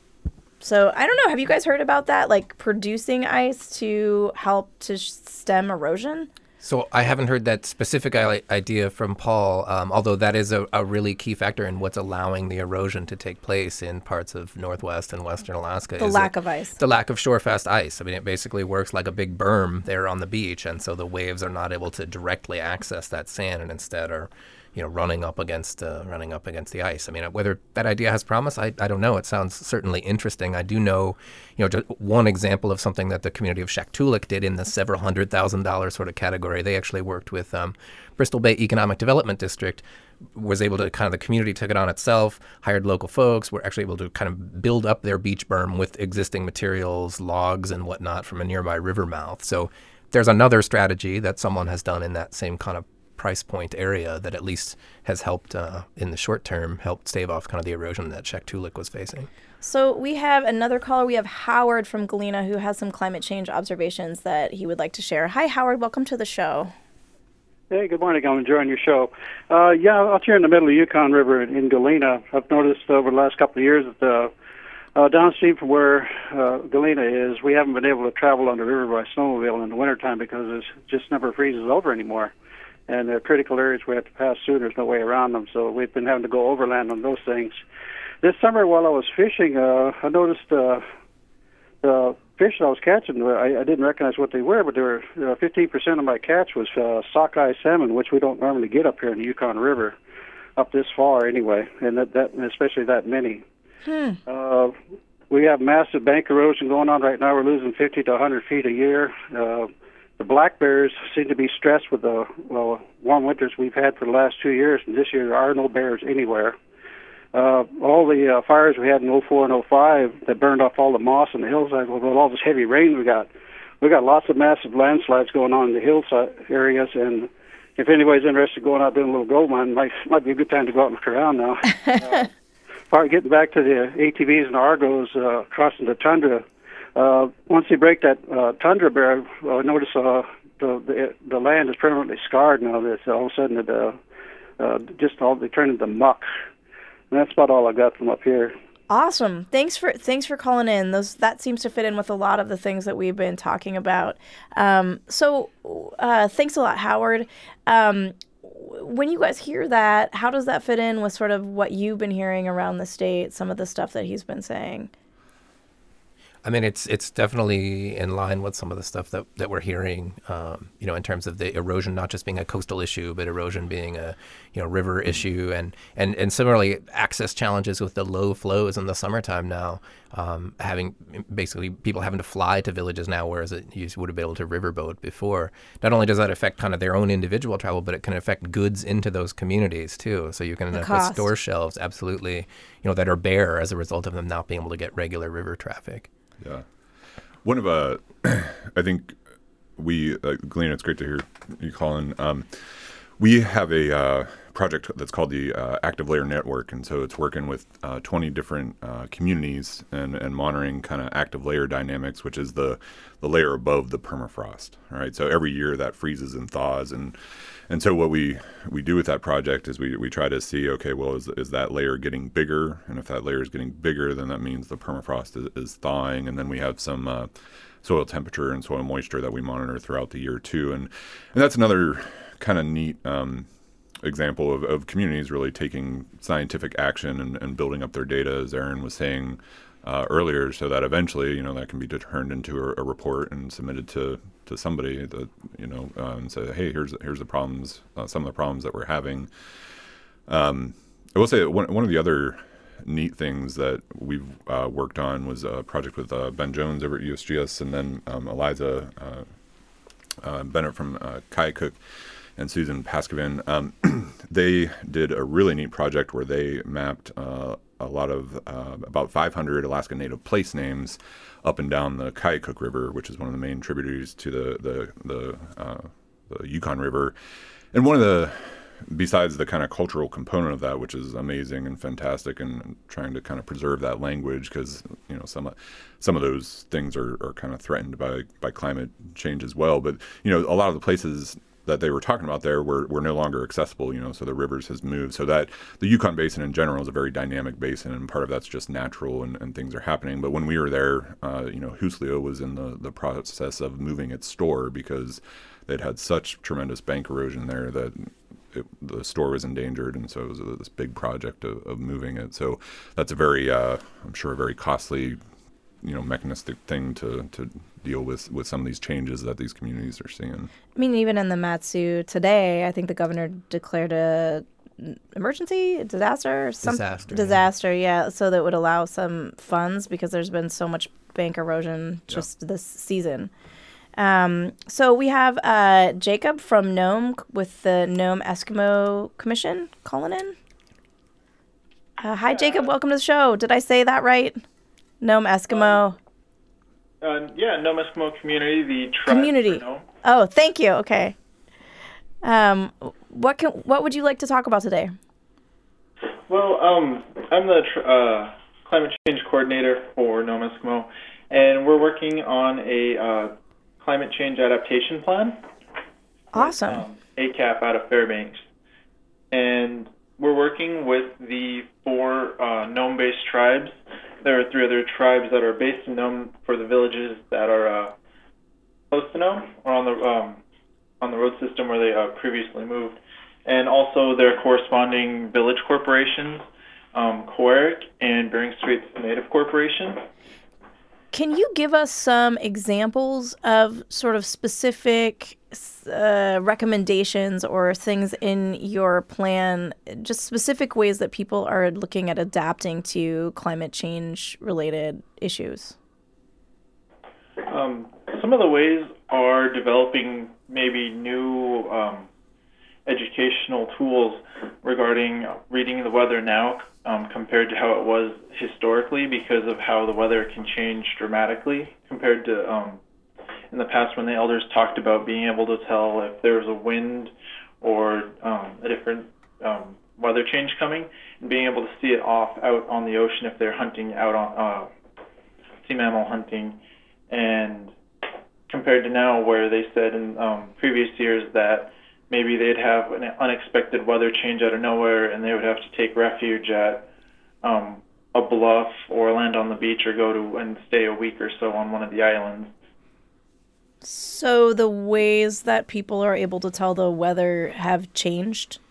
So I don't know. Have you guys heard about that? Like producing ice to help to stem erosion? So I haven't heard that specific i- idea from Paul, um, although that is a, a really key factor in what's allowing the erosion to take place in parts of Northwest and Western Alaska. The is lack it, of ice. The lack of shore-fast ice. I mean, it basically works like a big berm there on the beach, and so the waves are not able to directly access that sand, and instead are, you know, running up against uh, running up against the ice. I mean, whether that idea has promise, I, I don't know. It sounds certainly interesting. I do know, you know, just one example of something that the community of Shaktoolik did in the several hundred thousand dollar sort of category. They actually worked with um, Bristol Bay Economic Development District, was able to kind of, the community took it on itself, hired local folks, were actually able to kind of build up their beach berm with existing materials, logs and whatnot from a nearby river mouth. So there's another strategy that someone has done in that same kind of price point area that at least has helped uh, in the short term, helped stave off kind of the erosion that Shaktoolik was facing. So we have another caller. We have Howard from Galena who has some climate change observations that he would like to share. Hi, Howard. Welcome to the show. Hey, good morning. I'm enjoying your show. Uh, yeah, out here in the middle of Yukon River in, in Galena, I've noticed over the last couple of years that uh, uh, downstream from where uh, Galena is, we haven't been able to travel on the river by snowmobile in the wintertime because it just never freezes over anymore. And the critical areas we have to pass through, there's no way around them. So we've been having to go overland on those things. This summer, while I was fishing, uh, I noticed uh, the fish I was catching. I, I didn't recognize what they were, but they were uh, fifteen percent of my catch was uh, sockeye salmon, which we don't normally get up here in the Yukon River. up this far anyway, and that, that and especially that many. Hmm. Uh, we have massive bank erosion going on right now. We're losing fifty to one hundred feet a year. Uh, the black bears seem to be stressed with the well warm winters we've had for the last two years, and this year there are no bears anywhere. Uh, all the uh, fires we had in oh four and oh five that burned off all the moss on the hillside, with all this heavy rain we got, we got lots of massive landslides going on in the hillside areas, and if anybody's interested in going out doing a little gold mine, might might be a good time to go out and look around now. uh, All right, getting back to the A T Vs and Argos uh, crossing the tundra. Uh, once they break that uh, tundra barrier, I notice uh, the, the the land is permanently scarred now. That all of a sudden it uh, uh, just all they turn into muck. And that's about all I got from up here. Awesome. Thanks for thanks for calling in. Those that seems to fit in with a lot of the things that we've been talking about. Um, so uh, thanks a lot, Howard. Um, when you guys hear that, how does that fit in with sort of what you've been hearing around the state, some of the stuff that he's been saying? I mean, it's it's definitely in line with some of the stuff that, that we're hearing, um, you know, in terms of the erosion not just being a coastal issue, but erosion being a, you know, river issue. And, and, and similarly, access challenges with the low flows in the summertime now, um, having basically people having to fly to villages now, whereas it, you would have been able to riverboat before. Not only does that affect kind of their own individual travel, but it can affect goods into those communities, too. So you can end up with store shelves, absolutely, you know, that are bare as a result of them not being able to get regular river traffic. Yeah. One of, uh, I think we, uh, Galena, it's great to hear you calling. Um, we have a uh, project that's called the uh, Active Layer Network, and so it's working with uh, twenty different uh, communities and, and monitoring kind of active layer dynamics, which is the, the layer above the permafrost. All right, so every year that freezes and thaws, and and so what we, we do with that project is we, we try to see, okay, well, is is that layer getting bigger? And if that layer is getting bigger, then that means the permafrost is, is thawing, and then we have some uh, soil temperature and soil moisture that we monitor throughout the year too, and and that's another kind of neat um, example of, of communities really taking scientific action and, and building up their data, as Aaron was saying uh, earlier, so that eventually, you know, that can be turned into a, a report and submitted to, to somebody that, you know, uh, and say, hey, here's here's the problems, uh, some of the problems that we're having. Um, I will say that one, one of the other neat things that we've uh, worked on was a project with uh, Ben Jones over at U S G S, and then um, Eliza uh, uh, Bennett from uh, Kayakuk, and Susan Pascovin. Um, they did a really neat project where they mapped uh, a lot of, uh, about five hundred Alaska Native place names up and down the Kayakuk River, which is one of the main tributaries to the, the, the, uh, the Yukon River. And one of the, besides the kind of cultural component of that, which is amazing and fantastic, and trying to kind of preserve that language, because, you know, some, some of those things are, are kind of threatened by, by climate change as well. But, you know, a lot of the places that they were talking about there were, were no longer accessible, you know, so the rivers has moved. So that the Yukon Basin in general is a very dynamic basin, and part of that's just natural, and, and things are happening. But when we were there, uh, you know, Husleo was in the, the process of moving its store because they'd had such tremendous bank erosion there that it, the store was endangered, and so it was a, this big project of, of moving it. So that's a very, uh, I'm sure, a very costly, you know, mechanistic thing to, to deal with, with some of these changes that these communities are seeing. I mean, even in the Mat-Su today, I think the governor declared a emergency, disaster, some disaster, disaster, yeah. yeah, so that would allow some funds, because there's been so much bank erosion just yeah. this season. Um, so we have uh, Jacob from Nome with the Nome Eskimo Commission calling in. Uh, hi, Jacob. Welcome to the show. Did I say that right? Nome Eskimo. Um, uh, yeah, Nome Eskimo Community, the tribe community. for Nome. Oh, thank you. Okay. Um, what can what would you like to talk about today? Well, um, I'm the tr- uh, climate change coordinator for Nome Eskimo, and we're working on a uh, climate change adaptation plan. Awesome. Um, A C A P out of Fairbanks, and we're working with the four uh, Nome-based tribes. There are three other tribes that are based in Nome for the villages that are uh, close to Nome, or on the um, on the road system where they uh, previously moved, and also their corresponding village corporations, um, Coeric and Bering Straits Native Corporation. Can you give us some examples of sort of specific uh, recommendations or things in your plan, just specific ways that people are looking at adapting to climate change related issues? Um, some of the ways are developing maybe new um, educational tools regarding reading the weather now um, compared to how it was historically, because of how the weather can change dramatically compared to um, in the past when the elders talked about being able to tell if there was a wind or um, a different um, weather change coming, and being able to see it off out on the ocean if they're hunting out on uh, sea mammal hunting. And compared to now, where they said in um, previous years that maybe they'd have an unexpected weather change out of nowhere and they would have to take refuge at um, a bluff or land on the beach or go to and stay a week or so on one of the islands. So the ways that people are able to tell the weather have changed?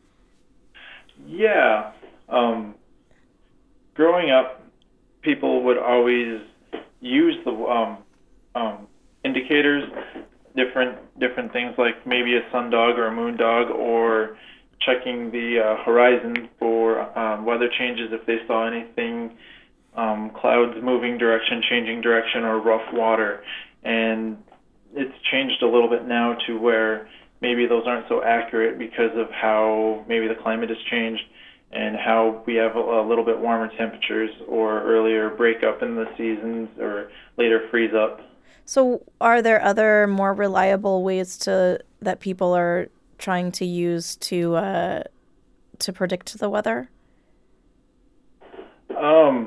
Yeah. Um, growing up, people would always use the um, um, indicators, different different things like maybe a sundog or a moondog, or checking the uh, horizon for um, weather changes if they saw anything, um, clouds moving direction, changing direction, or rough water. And it's changed a little bit now to where maybe those aren't so accurate because of how maybe the climate has changed and how we have a, a little bit warmer temperatures or earlier breakup in the seasons or later freeze up. So are there other more reliable ways to that people are trying to use to uh, to predict the weather? Um,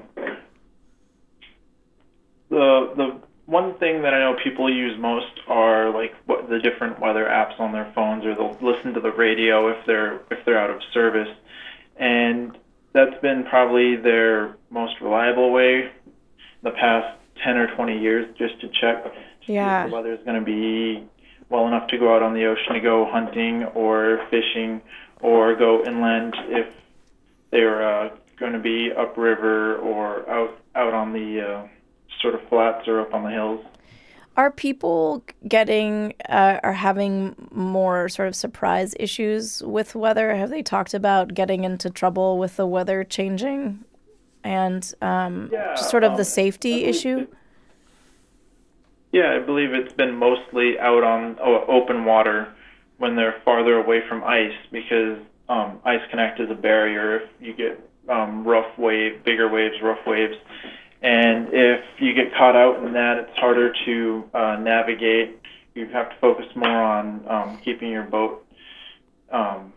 the the one thing that I know people use most are like what the different weather apps on their phones, or they'll listen to the radio if they're if they're out of service, and that's been probably their most reliable way the past ten or twenty years, just to check to yeah. see if the weather is going to be well enough to go out on the ocean to go hunting or fishing or go inland if they're uh, going to be upriver or out out on the uh, sort of flats or up on the hills. Are people getting uh, are having more sort of surprise issues with weather? Have they talked about getting into trouble with the weather changing and um, yeah, just sort of um, the safety issue? It, yeah, I believe it's been mostly out on oh, open water when they're farther away from ice, because um, ice can act as a barrier if you get um, rough wave, bigger waves, rough waves. And if you get caught out in that, it's harder to uh, navigate. You have to focus more on um, keeping your boat um,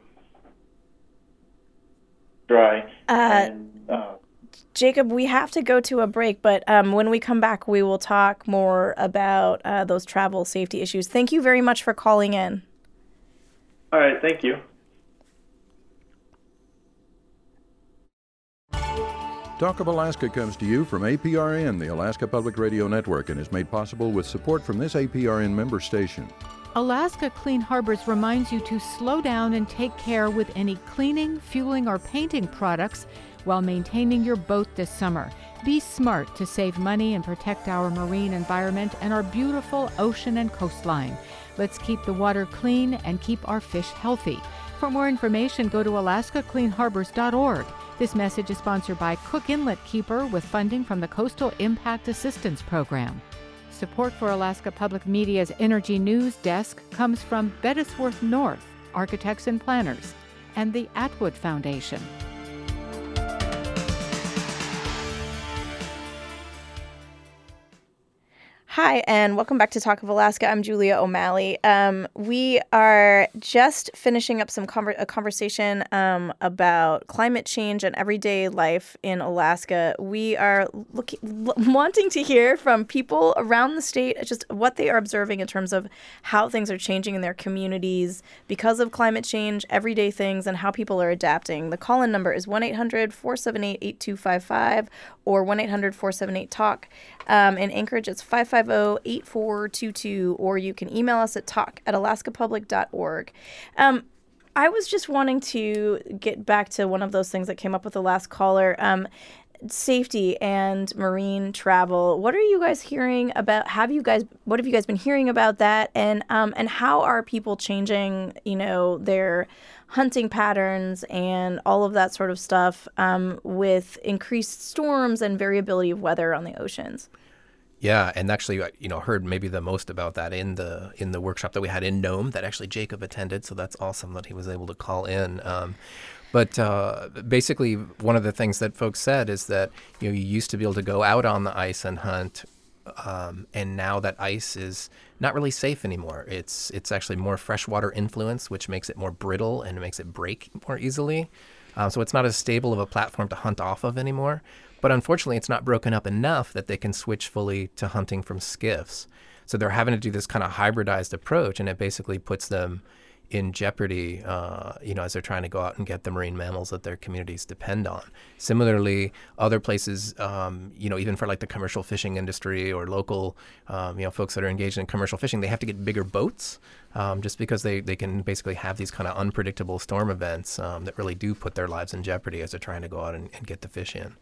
dry. Uh, and, uh, Jacob, we have to go to a break, but um, when we come back, we will talk more about uh, those travel safety issues. Thank you very much for calling in. All right, thank you. Talk of Alaska comes to you from A P R N, the Alaska Public Radio Network, and is made possible with support from this A P R N member station. Alaska Clean Harbors reminds you to slow down and take care with any cleaning, fueling, or painting products while maintaining your boat this summer. Be smart to save money and protect our marine environment and our beautiful ocean and coastline. Let's keep the water clean and keep our fish healthy. For more information, go to alaska clean harbors dot org. This message is sponsored by Cook Inlet Keeper with funding from the Coastal Impact Assistance Program. Support for Alaska Public Media's Energy News Desk comes from Bettisworth North, Architects and Planners, and the Atwood Foundation. Hi, and welcome back to Talk of Alaska. I'm Julia O'Malley. Um, we are just finishing up some conver- a conversation um, about climate change and everyday life in Alaska. We are looking, l- wanting to hear from people around the state, just what they are observing in terms of how things are changing in their communities because of climate change, everyday things, and how people are adapting. The call-in number is one eight hundred four seven eight eight two five five or one eight hundred four seven eight talk. Um, in Anchorage, it's five five zero eight four two two, or you can email us at talk at alaska public dot org. Um, I was just wanting to get back to one of those things that came up with the last caller. Um, safety and marine travel. What are you guys hearing about? Have you guys? What have you guys been hearing about that? And um, and how are people changing, you know, their hunting patterns and all of that sort of stuff um, with increased storms and variability of weather on the oceans? Yeah, and actually, you know, heard maybe the most about that in the in the workshop that we had in Nome that actually Jacob attended. So that's awesome that he was able to call in. Um, but uh, basically, one of the things that folks said is that, you know, you used to be able to go out on the ice and hunt, um, and now that ice is not really safe anymore. It's it's actually more freshwater influence, which makes it more brittle and makes it break more easily. Uh, so it's not as stable of a platform to hunt off of anymore. But unfortunately, it's not broken up enough that they can switch fully to hunting from skiffs. So they're having to do this kind of hybridized approach, and it basically puts them in jeopardy, uh, you know, as they're trying to go out and get the marine mammals that their communities depend on. Similarly, other places, um, you know, even for like the commercial fishing industry or local, um, you know, folks that are engaged in commercial fishing, they have to get bigger boats um, just because they, they can basically have these kind of unpredictable storm events um, that really do put their lives in jeopardy as they're trying to go out and, and get the fish in.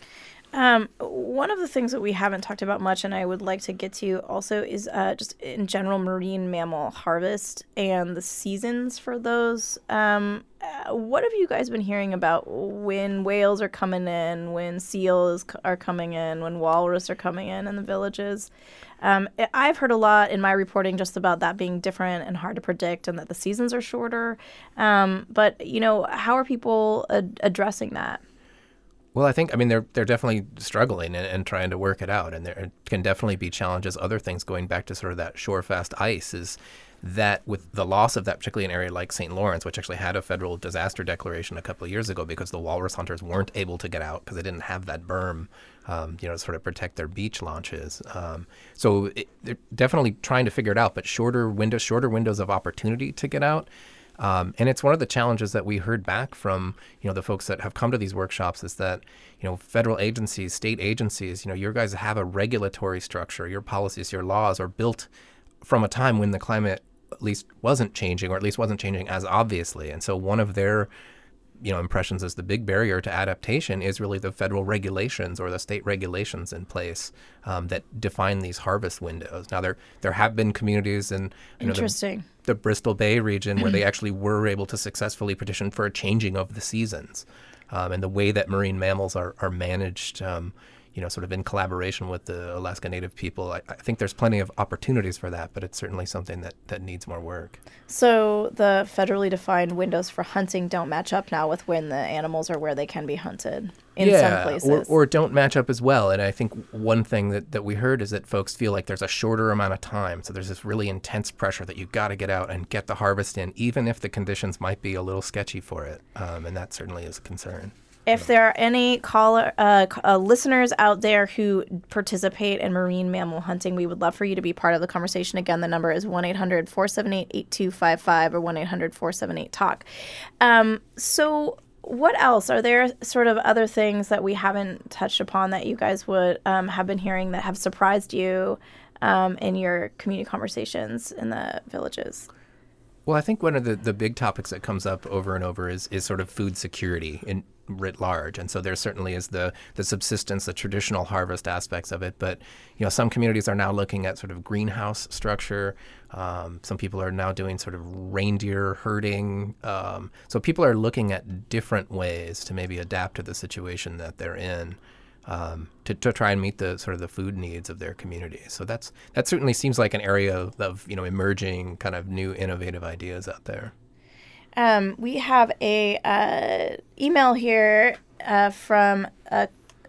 Um, one of the things that we haven't talked about much, and I would like to get to also, is uh, just in general marine mammal harvest and the seasons for those. Um, uh, what have you guys been hearing about when whales are coming in, when seals are coming in, when walrus are coming in in the villages? Um, I've heard a lot in my reporting just about that being different and hard to predict, and that the seasons are shorter. Um, but, you know, how are people ad- addressing that? Well, I think, I mean, they're they're definitely struggling and, and trying to work it out. And there can definitely be challenges. Other things going back to sort of that shore-fast ice is that with the loss of that, particularly in an area like Saint Lawrence, which actually had a federal disaster declaration a couple of years ago because the walrus hunters weren't able to get out because they didn't have that berm, um, you know, to sort of protect their beach launches. Um, so it, they're definitely trying to figure it out, but shorter windows, shorter windows of opportunity to get out. Um, and it's one of the challenges that we heard back from, you know, the folks that have come to these workshops is that, you know, federal agencies, state agencies, you know, your guys have a regulatory structure. Your policies, your laws are built from a time when the climate at least wasn't changing, or at least wasn't changing as obviously. And so one of their, you know, impressions as the big barrier to adaptation is really the federal regulations or the state regulations in place um, that define these harvest windows. Now, there there have been communities in you know, the, the Bristol Bay region where they actually were able to successfully petition for a changing of the seasons. Um, and the way that marine mammals are, are managed, um, you know, sort of in collaboration with the Alaska Native people. I, I think there's plenty of opportunities for that, but it's certainly something that, that needs more work. So the federally defined windows for hunting don't match up now with when the animals are where they can be hunted in yeah, some places. Or, or don't match up as well. And I think one thing that, that we heard is that folks feel like there's a shorter amount of time. So there's this really intense pressure that you've got to get out and get the harvest in, even if the conditions might be a little sketchy for it. Um, and that certainly is a concern. If there are any caller uh, uh, listeners out there who participate in marine mammal hunting, we would love for you to be part of the conversation. Again, the number is one eight hundred four seven eight eight two five five or one eight hundred four seven eight talk. Um, so what else? Are there sort of other things that we haven't touched upon that you guys would um, have been hearing that have surprised you um, in your community conversations in the villages? Well, I think one of the, the big topics that comes up over and over is, is sort of food security in writ large. And so there certainly is the, the subsistence, the traditional harvest aspects of it. But, you know, some communities are now looking at sort of greenhouse structure. Um, some people are now doing sort of reindeer herding. Um, so people are looking at different ways to maybe adapt to the situation that they're in. Um, to, to try and meet the sort of the food needs of their community. So that's that certainly seems like an area of, you know, emerging kind of new innovative ideas out there. Um, we have a uh, email here uh, from uh,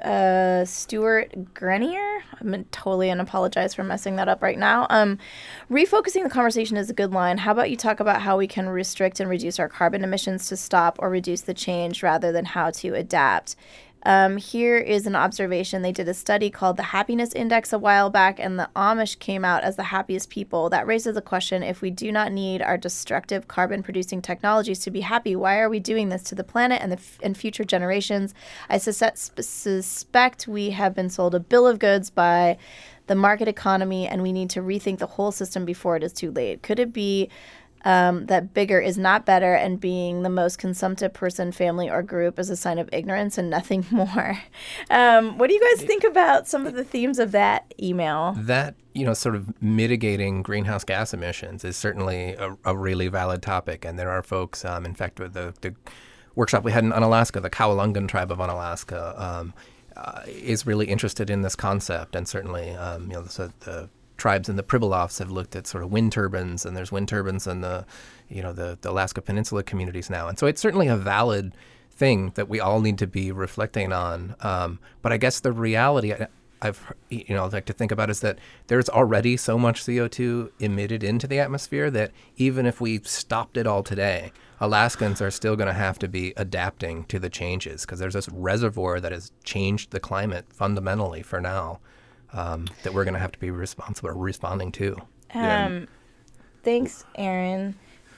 uh, Stuart Grenier. I'm totally and apologize for messing that up right now. Um, refocusing the conversation is a good line. How about you talk about how we can restrict and reduce our carbon emissions to stop or reduce the change rather than how to adapt? Um, here is an observation. They did a study called the Happiness Index a while back, and the Amish came out as the happiest people. That raises the question, if we do not need our destructive carbon-producing technologies to be happy, why are we doing this to the planet and the f- and future generations? I sus- suspect we have been sold a bill of goods by the market economy, and we need to rethink the whole system before it is too late. Could it be um, that bigger is not better, and being the most consumptive person, family, or group is a sign of ignorance and nothing more. Um, what do you guys think about some of the themes of that email? That, you know, sort of mitigating greenhouse gas emissions is certainly a, a really valid topic. And there are folks, um, in fact, with the, the workshop we had in Unalaska, the Kowalungan tribe of Unalaska, um, uh, is really interested in this concept. And certainly, um, you know, so the tribes in the Pribilofs have looked at sort of wind turbines, and there's wind turbines in the, you know, the, the Alaska Peninsula communities now. And so it's certainly a valid thing that we all need to be reflecting on. Um, but I guess the reality I, I've, you know, like to think about is that there's already so much C O two emitted into the atmosphere that even if we stopped it all today, Alaskans are still going to have to be adapting to the changes, because there's this reservoir that has changed the climate fundamentally for now. Um, that we're going to have to be responsible or responding to. Um, Yeah. Thanks, Aaron.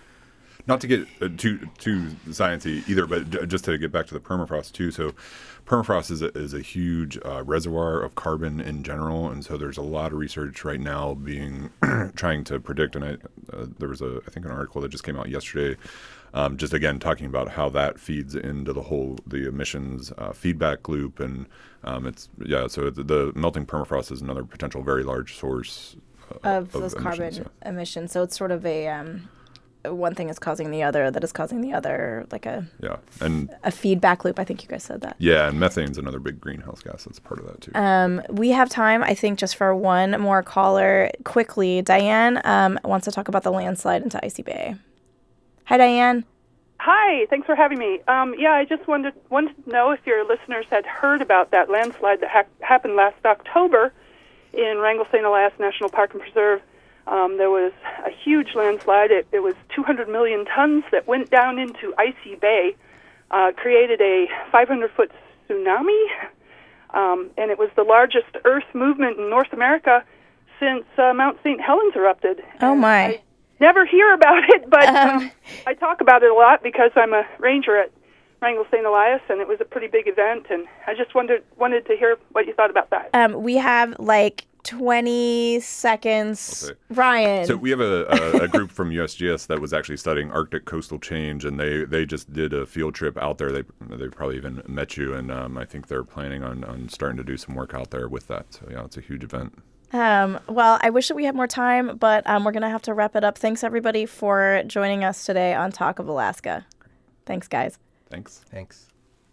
Not to get uh, too too sciencey either, but j- just to get back to the permafrost too. So, permafrost is a, is a huge uh, reservoir of carbon in general, and so there's a lot of research right now being trying to predict. And I, uh, there was a I think an article that just came out yesterday, um, just again talking about how that feeds into the whole the emissions uh, feedback loop, and um, it's yeah. So the, the melting permafrost is another potential very large source uh, Of, of those emissions, carbon yeah. emissions. So it's sort of a um, one thing is causing the other that is causing the other, like a Yeah, and a feedback loop. I think you guys said that. yeah, and methane's another big greenhouse gas that's part of that too. Um, we have time, I think, just for one more caller. Quickly, Diane um, wants to talk about the landslide into Icy Bay. Hi, Diane. Hi, thanks for having me. Um, yeah, I just wanted wanted to know if your listeners had heard about that landslide that ha- happened last October in Wrangell Saint Elias National Park and Preserve. Um, there was a huge landslide. It, it was two hundred million tons that went down into Icy Bay, uh, created a five hundred foot tsunami, um, and it was the largest earth movement in North America since uh, Mount Saint Helens erupted. Oh, And my. I never hear about it, but Um. um, I talk about it a lot because I'm a ranger at Wrangell Saint Elias, and it was a pretty big event, and I just wondered, wanted to hear what you thought about that. Um, we have like twenty seconds. Okay. Ryan. So we have a, a, a group from U S G S that was actually studying Arctic coastal change, and they, they just did a field trip out there. They they probably even met you, and um, I think they're planning on, on starting to do some work out there with that. So yeah, it's a huge event. Um, well, I wish that we had more time, but um, we're going to have to wrap it up. Thanks, everybody, for joining us today on Talk of Alaska. Thanks, guys. Thanks. Thanks.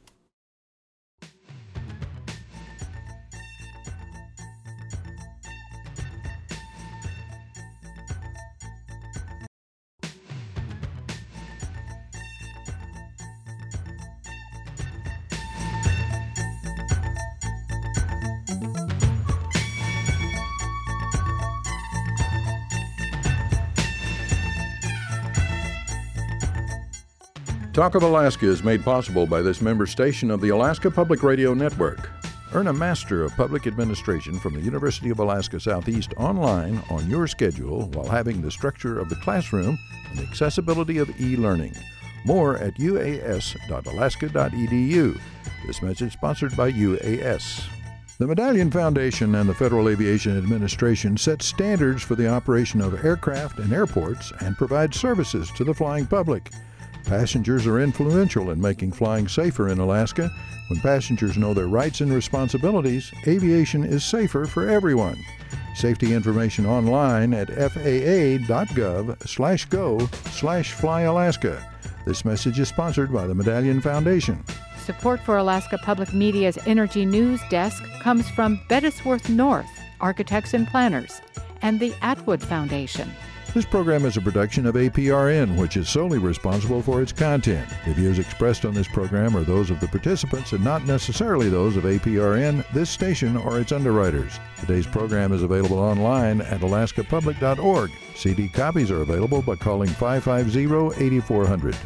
Talk of Alaska is made possible by this member station of the Alaska Public Radio Network. Earn a Master of Public Administration from the University of Alaska Southeast online on your schedule while having the structure of the classroom and the accessibility of e-learning. More at u a s dot alaska dot e d u. This message sponsored by U A S. The Medallion Foundation and the Federal Aviation Administration set standards for the operation of aircraft and airports and provide services to the flying public. Passengers are influential in making flying safer in Alaska. When passengers know their rights and responsibilities, aviation is safer for everyone. Safety information online at f a a dot gov slash go slash fly Alaska. This message is sponsored by the Medallion Foundation. Support for Alaska Public Media's Energy News Desk comes from Bettisworth North, Architects and Planners, and the Atwood Foundation. This program is a production of A P R N, which is solely responsible for its content. The views expressed on this program are those of the participants and not necessarily those of A P R N, this station, or its underwriters. Today's program is available online at alaska public dot org. C D copies are available by calling five five zero, eight four zero zero.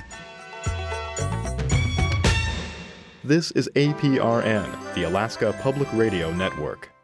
This is A P R N, the Alaska Public Radio Network.